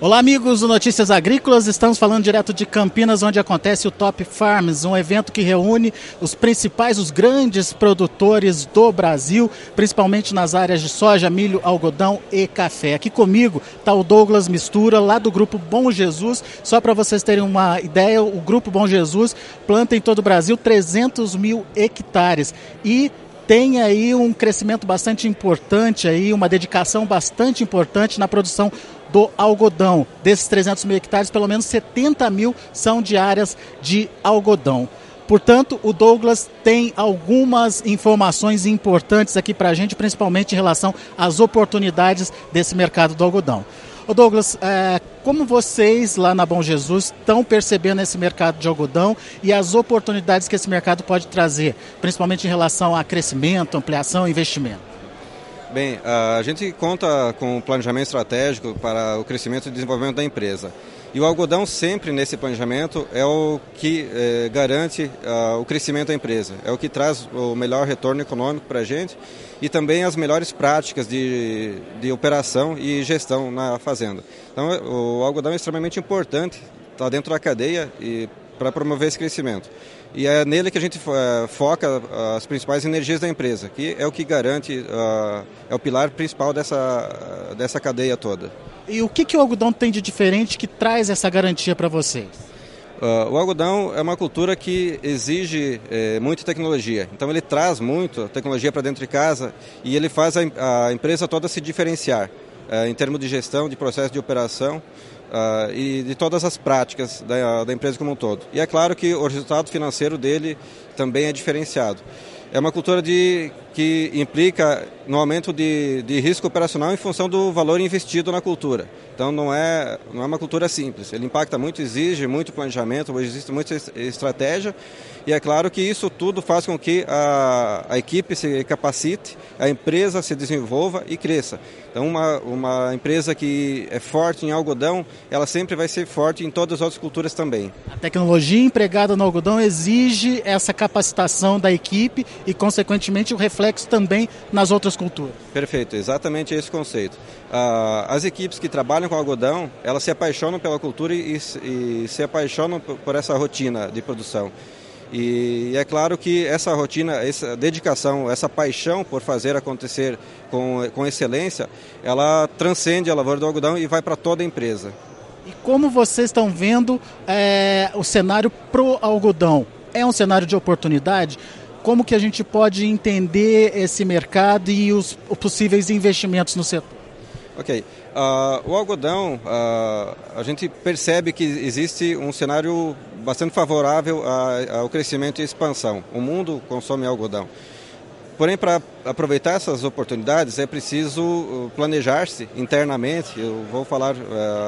Olá, amigos do Notícias Agrícolas, estamos falando direto de Campinas, onde acontece o Top Farms, um evento que reúne os grandes produtores do Brasil, principalmente nas áreas de soja, milho, algodão e café. Aqui comigo está o Douglas Mistura, lá do Grupo Bom Jesus. Só para vocês terem uma ideia, o Grupo Bom Jesus planta em todo o Brasil 300 mil hectares e tem aí um crescimento bastante importante, aí, uma dedicação bastante importante na produção do algodão. Desses 300 mil hectares, pelo menos 70 mil são de áreas de algodão. Portanto, o Douglas tem algumas informações importantes aqui para a gente, principalmente em relação às oportunidades desse mercado do algodão. Ô Douglas, como vocês lá na Bom Jesus estão percebendo esse mercado de algodão e as oportunidades que esse mercado pode trazer, principalmente em relação a crescimento, ampliação e investimento? Bem, a gente conta com um planejamento estratégico para o crescimento e desenvolvimento da empresa. E o algodão sempre nesse planejamento é o que garante o crescimento da empresa, é o que traz o melhor retorno econômico para a gente e também as melhores práticas de operação e gestão na fazenda. Então o algodão é extremamente importante, está dentro da cadeia e para promover esse crescimento. E é nele que a gente foca as principais energias da empresa, que é o que garante, é o pilar principal dessa cadeia toda. E o que o algodão tem de diferente que traz essa garantia para vocês? O algodão é uma cultura que exige muita tecnologia, então ele traz muito tecnologia para dentro de casa e ele faz a empresa toda se diferenciar em termos de gestão, de processo de operação e de todas as práticas da empresa como um todo. E é claro que o resultado financeiro dele também é diferenciado. É uma cultura que implica no aumento de risco operacional em função do valor investido na cultura. Então não é uma cultura simples, ele impacta muito, exige muito planejamento, existe muita estratégia e é claro que isso tudo faz com que a equipe se capacite, a empresa se desenvolva e cresça. Então uma empresa que é forte em algodão, ela sempre vai ser forte em todas as outras culturas também. A tecnologia empregada no algodão exige essa capacitação da equipe e consequentemente o reflexo também nas outras culturas. Perfeito, exatamente esse conceito. As equipes que trabalham com algodão, elas se apaixonam pela cultura e se apaixonam por essa rotina de produção. E é claro que essa rotina, essa dedicação, essa paixão por fazer acontecer com excelência, ela transcende a lavoura do algodão e vai para toda a empresa. E como vocês estão vendo o cenário pro algodão? É um cenário de oportunidade? Como que a gente pode entender esse mercado e os possíveis investimentos no setor? Ok. O algodão, a gente percebe que existe um cenário bastante favorável ao crescimento e expansão. O mundo consome algodão. Porém, para aproveitar essas oportunidades, é preciso planejar-se internamente. Eu vou falar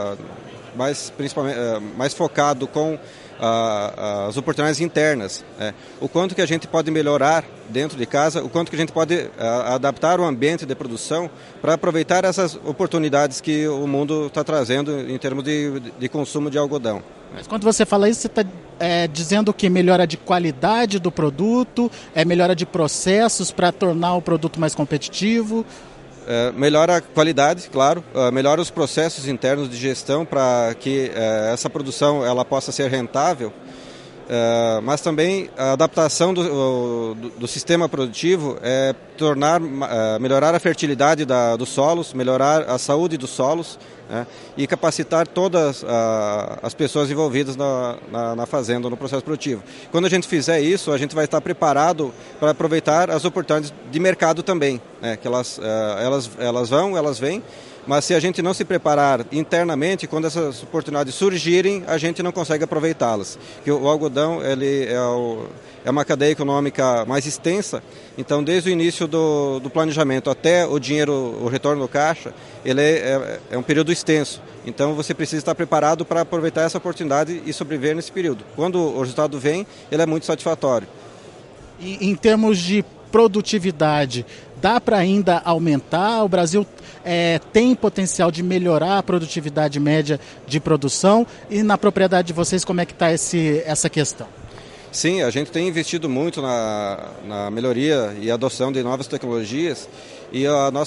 mais focado com as oportunidades internas. O quanto que a gente pode melhorar dentro de casa, o quanto que a gente pode adaptar o ambiente de produção para aproveitar essas oportunidades que o mundo está trazendo em termos de consumo de algodão. Mas quando você fala isso, você está dizendo que melhora de qualidade do produto, melhora de processos para tornar o produto mais competitivo? Melhora a qualidade, claro, melhora os processos internos de gestão para que essa produção ela possa ser rentável, mas também a adaptação do sistema produtivo é melhorar a fertilidade dos solos, melhorar a saúde dos solos e capacitar todas as pessoas envolvidas na fazenda, no processo produtivo. Quando a gente fizer isso, a gente vai estar preparado para aproveitar as oportunidades de mercado também, que elas vêm, mas se a gente não se preparar internamente, quando essas oportunidades surgirem, a gente não consegue aproveitá-las. Porque o algodão ele é uma cadeia econômica mais extensa, então desde o início do planejamento até o retorno do caixa, ele é um período extenso. Então você precisa estar preparado para aproveitar essa oportunidade e sobreviver nesse período. Quando o resultado vem, ele é muito satisfatório. E em termos de produtividade, dá para ainda aumentar? O Brasil tem potencial de melhorar a produtividade média de produção? E na propriedade de vocês, como é que está essa questão? Sim, a gente tem investido muito na melhoria e adoção de novas tecnologias e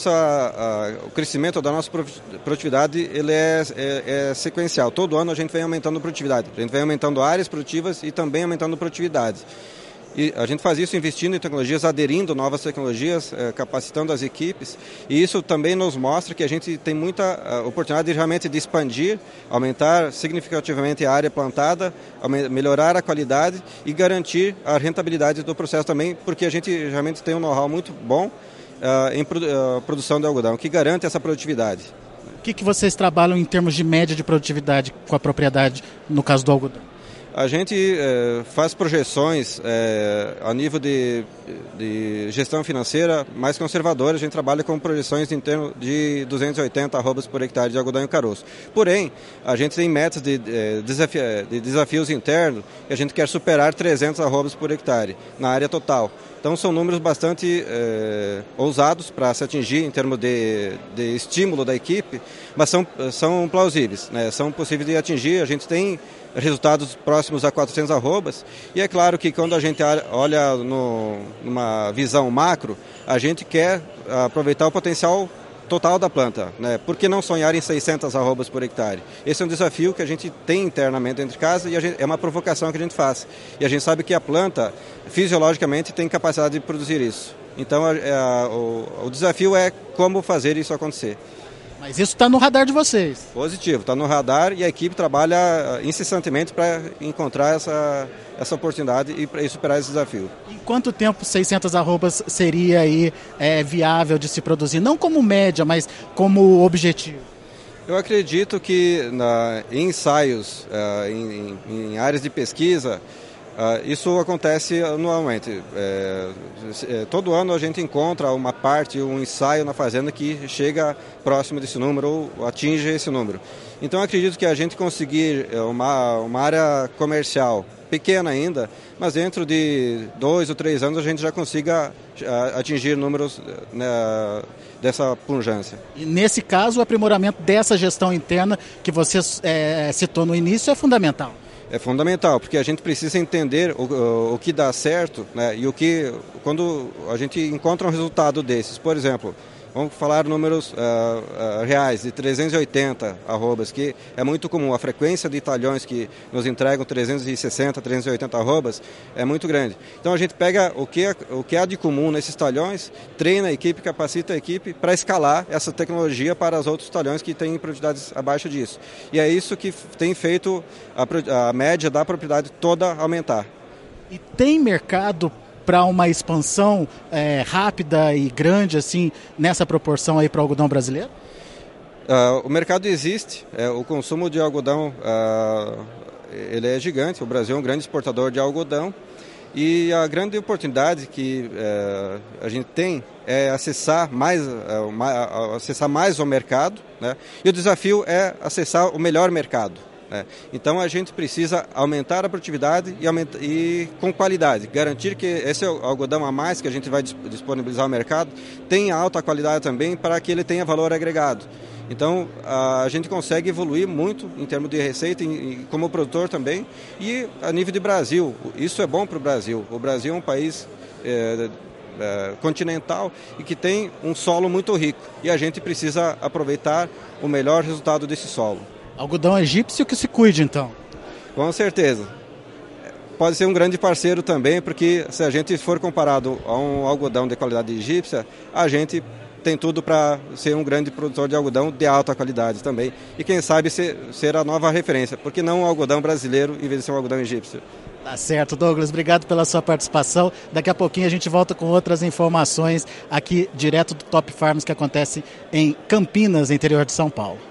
o crescimento da nossa produtividade ele é sequencial. Todo ano a gente vem aumentando a produtividade, a gente vem aumentando áreas produtivas e também aumentando produtividade. E a gente faz isso investindo em tecnologias, aderindo novas tecnologias, capacitando as equipes, e isso também nos mostra que a gente tem muita oportunidade realmente de expandir, aumentar significativamente a área plantada, melhorar a qualidade e garantir a rentabilidade do processo também, porque a gente realmente tem um know-how muito bom em produção de algodão, que garante essa produtividade. O que vocês trabalham em termos de média de produtividade com a propriedade, no caso do algodão? A gente faz projeções a nível de gestão financeira mais conservadora. A gente trabalha com projeções em torno de 280 arrobas por hectare de algodão e caroço. Porém, a gente tem metas de desafios internos e a gente quer superar 300 arrobas por hectare na área total. Então são números bastante ousados para se atingir em termos de estímulo da equipe, mas são plausíveis, né? São possíveis de atingir. A gente tem resultados próximos a 400 arrobas e é claro que quando a gente olha numa visão macro, a gente quer aproveitar o potencial total da planta, né? Por que não sonhar em 600 arrobas por hectare? Esse é um desafio que a gente tem internamente dentro de casa e é uma provocação que a gente faz. E a gente sabe que a planta, fisiologicamente, tem capacidade de produzir isso. Então, o desafio é como fazer isso acontecer. Mas isso está no radar de vocês. Positivo, está no radar e a equipe trabalha incessantemente para encontrar essa oportunidade e superar esse desafio. Em quanto tempo 600 arrobas seria aí, viável de se produzir? Não como média, mas como objetivo? Eu acredito que em ensaios, em áreas de pesquisa, isso acontece anualmente. Todo ano a gente encontra uma parte, um ensaio na fazenda que chega próximo desse número ou atinge esse número. Então acredito que a gente conseguir uma área comercial pequena ainda, mas dentro de 2 ou 3 anos a gente já consiga atingir números dessa pujança. E nesse caso o aprimoramento dessa gestão interna que você citou no início é fundamental. É fundamental, porque a gente precisa entender o que dá certo, né, e quando a gente encontra um resultado desses. Por exemplo, vamos falar números reais, de 380 arrobas, que é muito comum. A frequência de talhões que nos entregam 360, 380 arrobas é muito grande. Então a gente pega o que há de comum nesses talhões, treina a equipe, capacita a equipe para escalar essa tecnologia para os outros talhões que têm produtividades abaixo disso. E é isso que tem feito a média da propriedade toda aumentar. E tem mercado para uma expansão rápida e grande assim nessa proporção aí para o algodão brasileiro? O mercado existe, o consumo de algodão ele é gigante, o Brasil é um grande exportador de algodão e a grande oportunidade que a gente tem é acessar mais o mercado, né? E o desafio é acessar o melhor mercado. Então a gente precisa aumentar a produtividade e com qualidade, garantir que esse algodão a mais que a gente vai disponibilizar ao mercado tenha alta qualidade também para que ele tenha valor agregado. Então a gente consegue evoluir muito em termos de receita e como produtor também e a nível de Brasil. Isso é bom para o Brasil. O Brasil é um país continental e que tem um solo muito rico e a gente precisa aproveitar o melhor resultado desse solo. Algodão egípcio que se cuide, então. Com certeza. Pode ser um grande parceiro também, porque se a gente for comparado a um algodão de qualidade egípcia, a gente tem tudo para ser um grande produtor de algodão de alta qualidade também. E quem sabe ser a nova referência, porque não um algodão brasileiro em vez de ser um algodão egípcio. Tá certo, Douglas. Obrigado pela sua participação. Daqui a pouquinho a gente volta com outras informações aqui direto do Top Farms que acontece em Campinas, interior de São Paulo.